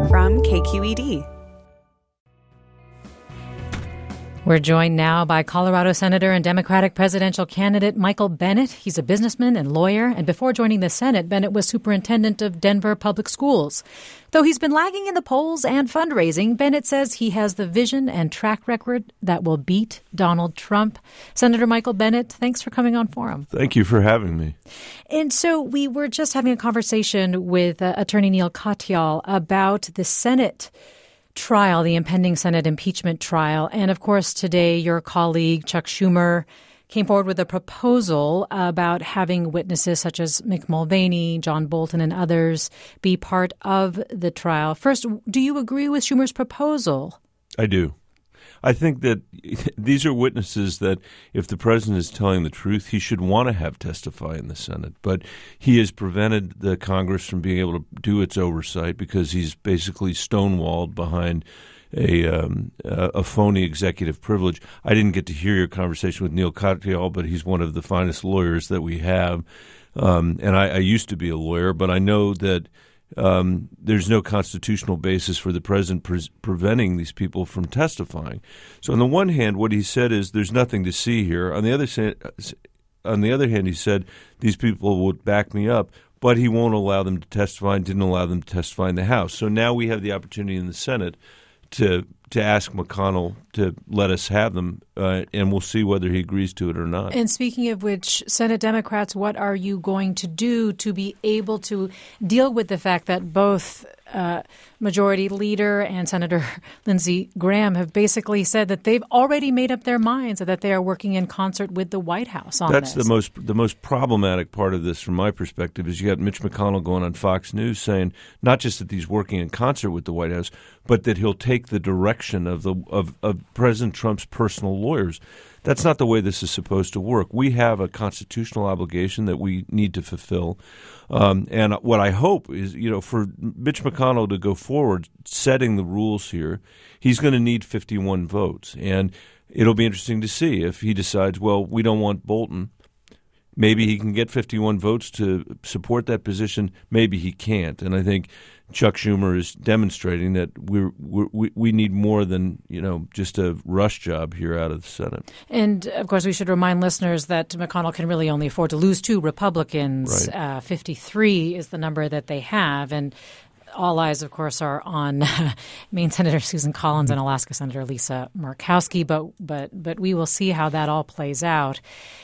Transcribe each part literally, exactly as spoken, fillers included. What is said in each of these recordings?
from K Q E D. We're joined now by Colorado Senator and Democratic presidential candidate Michael Bennet. He's a businessman and lawyer, and before joining the Senate, Bennet was superintendent of Denver Public Schools. Though he's been lagging in the polls and fundraising, Bennet says he has the vision and track record that will beat Donald Trump. Senator Michael Bennet, thanks for coming on Forum. Thank you for having me. And so we were just having a conversation with uh, Attorney Neil Katyal about the Senate trial, the impending Senate impeachment trial. And of course, today your colleague Chuck Schumer came forward with a proposal about having witnesses such as Mick Mulvaney, John Bolton, and others be part of the trial. First, do you agree with Schumer's proposal? I do. I think that these are witnesses that if the president is telling the truth, he should want to have testify in the Senate. But he has prevented the Congress from being able to do its oversight because he's basically stonewalled behind a um, a phony executive privilege. I didn't get to hear your conversation with Neil Katyal, but he's one of the finest lawyers that we have. Um, and I, I used to be a lawyer, but I know that Um, there's no constitutional basis for the president pre- preventing these people from testifying. So on the one hand, what he said is there's nothing to see here. On the other on the other hand, he said these people would back me up, but he won't allow them to testify and didn't allow them to testify in the House. So now we have the opportunity in the Senate to to ask McConnell to let us have them, uh, and we'll see whether he agrees to it or not. And speaking of which, Senate Democrats, what are you going to do to be able to deal with the fact that both uh, Majority Leader and Senator Lindsey Graham have basically said that they've already made up their minds and that they are working in concert with the White House on That's this? the most the most problematic part of this from my perspective is you got Mitch McConnell going on Fox News saying not just that he's working in concert with the White House, but that he'll take the direction of the of, of President Trump's personal lawyers. That's not the way this is supposed to work. We have a constitutional obligation that we need to fulfill. Um, and what I hope is, you know, for Mitch McConnell to go forward setting the rules here, he's going to need fifty-one votes. And it'll be interesting to see if he decides, well, we don't want Bolton. Maybe he can get fifty-one votes to support that position. Maybe he can't. And I think Chuck Schumer is demonstrating that we're, we're, we we need more than, you know, just a rush job here out of the Senate. And, of course, we should remind listeners that McConnell can really only afford to lose two Republicans. Right. Uh, fifty-three is the number that they have. And all eyes, of course, are on Maine Senator Susan Collins and Alaska Senator Lisa Murkowski. But, but, but we will see how that all plays out.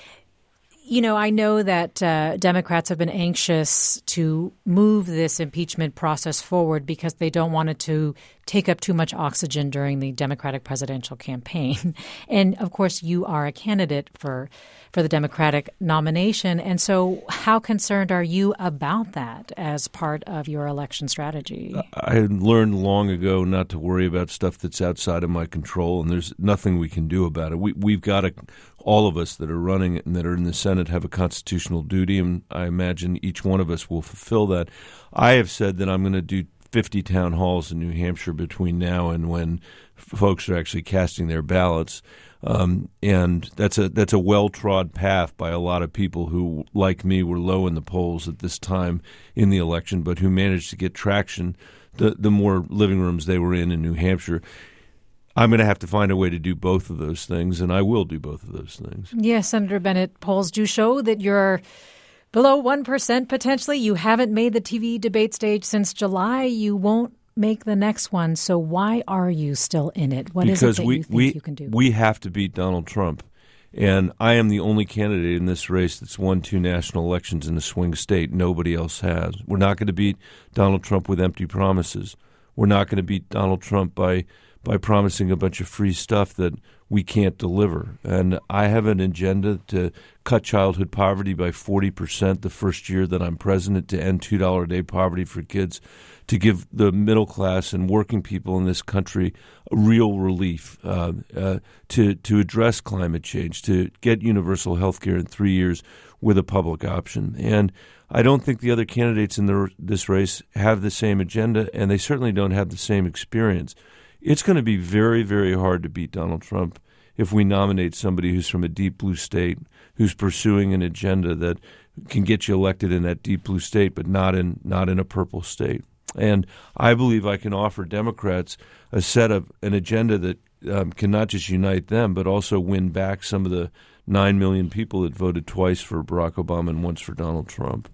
You know, I know that uh, Democrats have been anxious to move this impeachment process forward because they don't want it to take up too much oxygen during the Democratic presidential campaign. And, of course, you are a candidate for for the Democratic nomination. And so how concerned are you about that as part of your election strategy? I learned long ago not to worry about stuff that's outside of my control, and there's nothing we can do about it. We, we've got to – all of us that are running and that are in the Senate have a constitutional duty, and I imagine each one of us will fulfill that. I have said that I'm going to do fifty town halls in New Hampshire between now and when folks are actually casting their ballots. Um, and that's a that's a well-trod path by a lot of people who, like me, were low in the polls at this time in the election, but who managed to get traction the, the more living rooms they were in in New Hampshire. I'm going to have to find a way to do both of those things, and I will do both of those things. Yes, Senator Bennet, polls do show that you're below one percent potentially. You haven't made the T V debate stage since July. You won't make the next one. So why are you still in it? What because is it that we, you think we, you can do? We have to beat Donald Trump. And I am the only candidate in this race that's won two national elections in a swing state. Nobody else has. We're not going to beat Donald Trump with empty promises. We're not going to beat Donald Trump by by promising a bunch of free stuff that we can't deliver. And I have an agenda to cut childhood poverty by forty percent the first year that I'm president, to end two dollars a day poverty for kids, to give the middle class and working people in this country real relief, uh, uh, to, to address climate change, to get universal health care in three years with a public option. And I don't think the other candidates in the, this race have the same agenda, and they certainly don't have the same experience. It's going to be very, very hard to beat Donald Trump if we nominate somebody who's from a deep blue state, who's pursuing an agenda that can get you elected in that deep blue state, but not in not in a purple state. And I believe I can offer Democrats a set of an agenda that um, can not just unite them, but also win back some of the nine million people that voted twice for Barack Obama and once for Donald Trump.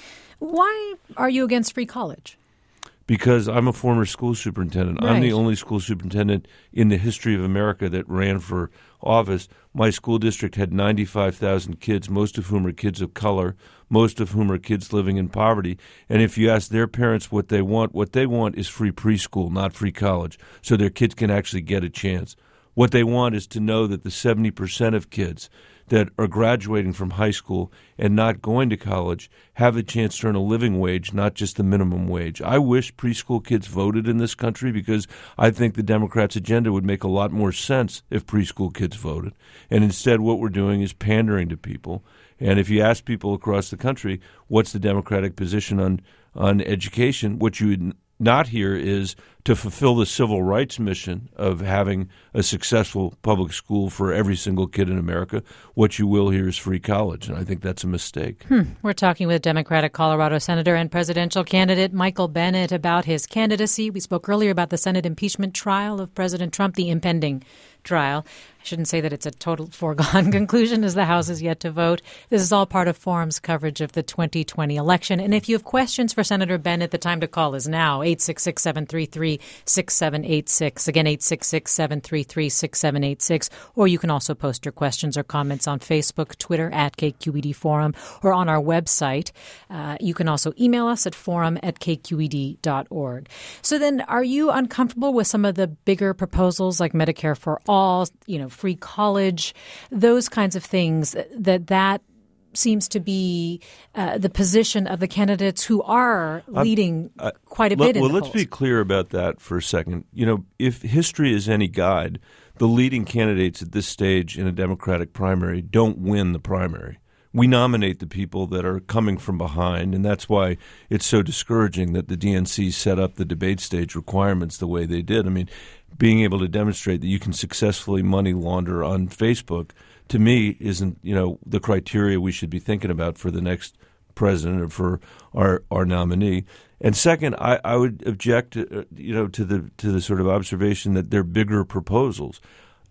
Why are you against free college? Because I'm a former school superintendent. Right. I'm the only school superintendent in the history of America that ran for office. My school district had ninety-five thousand kids, most of whom are kids of color, most of whom are kids living in poverty. And if you ask their parents what they want, what they want is free preschool, not free college, so their kids can actually get a chance. What they want is to know that the seventy percent of kids that are graduating from high school and not going to college have a chance to earn a living wage, not just the minimum wage. I wish preschool kids voted in this country because I think the Democrats' agenda would make a lot more sense if preschool kids voted. And instead what we're doing is pandering to people. And if you ask people across the country, what's the Democratic position on, on education, what you would not hear is to fulfill the civil rights mission of having a successful public school for every single kid in America. What you will hear is free college, and I think that's a mistake. Hmm. We're talking with Democratic Colorado Senator and presidential candidate Michael Bennet about his candidacy. We spoke earlier about the Senate impeachment trial of President Trump, the impending trial. I shouldn't say that it's a total foregone conclusion as the House is yet to vote. This is all part of Forum's coverage of the twenty twenty election. And if you have questions for Senator Bennet, the time to call is now, eight six six, seven three three, six seven eight six. Again, eight six six, seven three three, six seven eight six. Or you can also post your questions or comments on Facebook, Twitter, at K Q E D Forum, or on our website. Uh, you can also email us at forum at k q e d dot org. So then, are you uncomfortable with some of the bigger proposals like Medicare for all, you know, free college, those kinds of things, that that seems to be uh, the position of the candidates who are leading uh, quite a let, bit in well, the let's polls. Be clear about that for a second. You know, if history is any guide, the leading candidates at this stage in a Democratic primary don't win the primary. We nominate the people that are coming from behind, and that's why it's so discouraging that the D N C set up the debate stage requirements the way they did. I mean, being able to demonstrate that you can successfully money launder on Facebook, to me, isn't, you know, the criteria we should be thinking about for the next president or for our, our nominee. And second, I, I would object, to, you know, to the to the sort of observation that they're bigger proposals.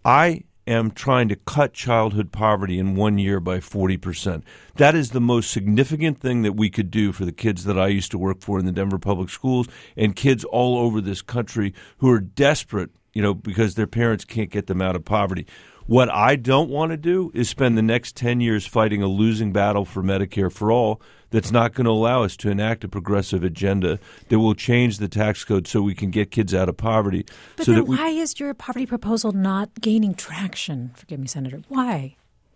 I am trying to cut childhood poverty in one year by forty percent. That is the most significant thing that we could do for the kids that I used to work for in the Denver Public Schools and kids all over this country who are desperate, you know, because their parents can't get them out of poverty. What I don't want to do is spend the next ten years fighting a losing battle for Medicare for all that's not going to allow us to enact a progressive agenda that will change the tax code so we can get kids out of poverty. But so then that we, why is your poverty proposal not gaining traction? Forgive me, Senator. Why?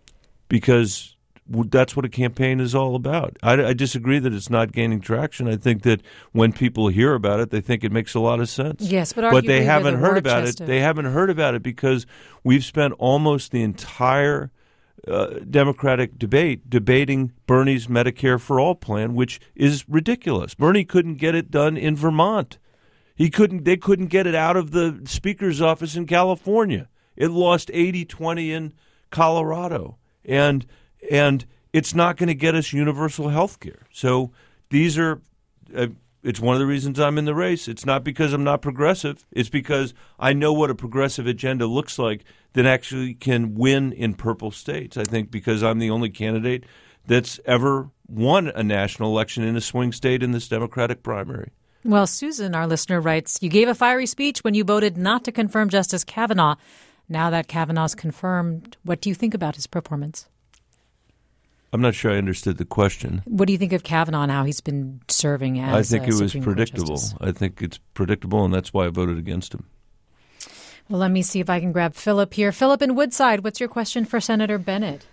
Because that's what a campaign is all about. I, I disagree that it's not gaining traction. I think that when people hear about it, they think it makes a lot of sense. Yes, but, but they haven't heard about it. it. They haven't heard about it because we've spent almost the entire uh, Democratic debate debating Bernie's Medicare for All plan, which is ridiculous. Bernie couldn't get it done in Vermont. He couldn't. They couldn't get it out of the Speaker's office in California. It lost eighty twenty in Colorado, and and it's not going to get us universal health care. So these are. Uh, It's one of the reasons I'm in the race. It's not because I'm not progressive. It's because I know what a progressive agenda looks like that actually can win in purple states. I think because I'm the only candidate that's ever won a national election in a swing state in this Democratic primary. Well, Susan, our listener, writes, you gave a fiery speech when you voted not to confirm Justice Kavanaugh. Now that Kavanaugh's confirmed, what do you think about his performance? I'm not sure I understood the question. What do you think of Kavanaugh and how he's been serving as I think uh, it was Supreme predictable. I think it's predictable, and that's why I voted against him. Well, let me see if I can grab Philip here. Philip in Woodside, what's your question for Senator Bennet?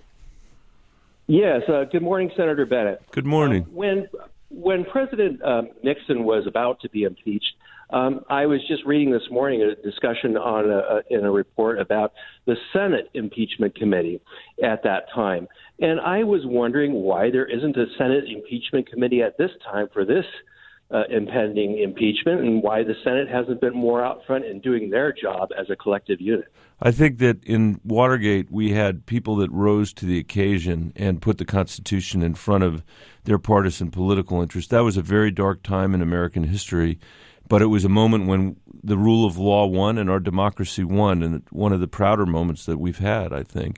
Yes. Uh, good morning, Senator Bennet. Good morning. Uh, when when President uh, Nixon was about to be impeached, um, I was just reading this morning a discussion on a, in a report about the Senate Impeachment Committee at that time. And I was wondering why there isn't a Senate Impeachment Committee at this time for this uh, impending impeachment and why the Senate hasn't been more out front in doing their job as a collective unit. I think that in Watergate, we had people that rose to the occasion and put the Constitution in front of their partisan political interests. That was a very dark time in American history, but it was a moment when the rule of law won and our democracy won, and one of the prouder moments that we've had, I think.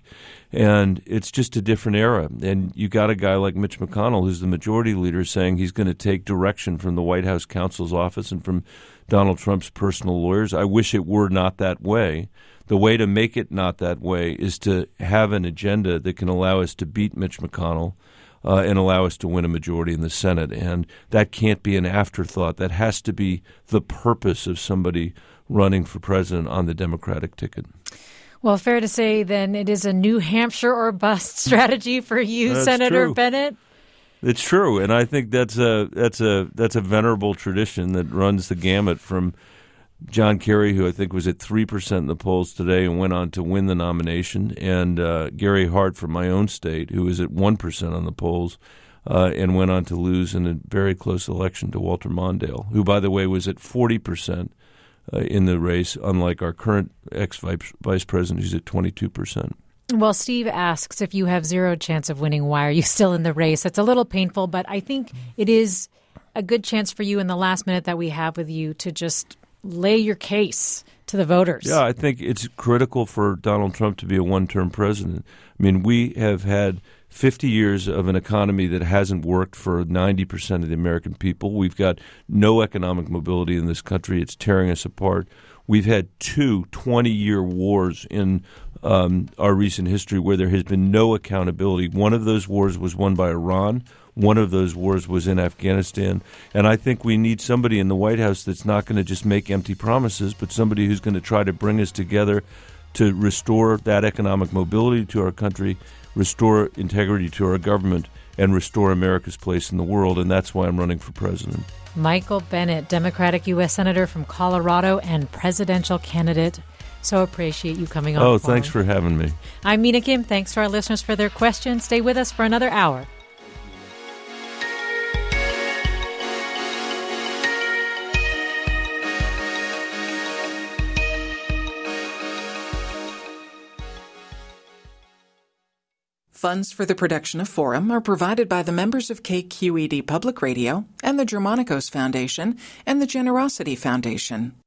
And it's just a different era. And you got a guy like Mitch McConnell, who's the majority leader, saying he's going to take direction from the White House counsel's office and from Donald Trump's personal lawyers. I wish it were not that way. The way to make it not that way is to have an agenda that can allow us to beat Mitch McConnell uh, and allow us to win a majority in the Senate. And that can't be an afterthought. That has to be the purpose of somebody running for president on the Democratic ticket. Well, fair to say then it is a New Hampshire or bust strategy for you, That's Senator true. Bennet. It's true, and I think that's a that's a that's a venerable tradition that runs the gamut from John Kerry, who I think was at three percent in the polls today and went on to win the nomination, and uh, Gary Hart from my own state, who was at one percent on the polls uh, and went on to lose in a very close election to Walter Mondale, who, by the way, was at forty percent uh, in the race, unlike our current ex-vice president, who's at twenty-two percent. Well, Steve asks, if you have zero chance of winning, why are you still in the race? It's a little painful, but I think it is a good chance for you in the last minute that we have with you to just lay your case to the voters. Yeah, I think it's critical for Donald Trump to be a one-term president. I mean, we have had fifty years of an economy that hasn't worked for ninety percent of the American people. We've got no economic mobility in this country. It's tearing us apart. We've had two twenty-year wars in um, our recent history where there has been no accountability. One of those wars was won by Iran. One of those wars was in Afghanistan. And I think we need somebody in the White House that's not going to just make empty promises, but somebody who's going to try to bring us together to restore that economic mobility to our country, restore integrity to our government, and restore America's place in the world. And that's why I'm running for president. Michael Bennet, Democratic U S Senator from Colorado and presidential candidate. So appreciate you coming on. Oh, thanks for having me. I'm Mina Kim. Thanks to our listeners for their questions. Stay with us for another hour. Funds for the production of Forum are provided by the members of K Q E D Public Radio and the Germanicos Foundation and the Generosity Foundation.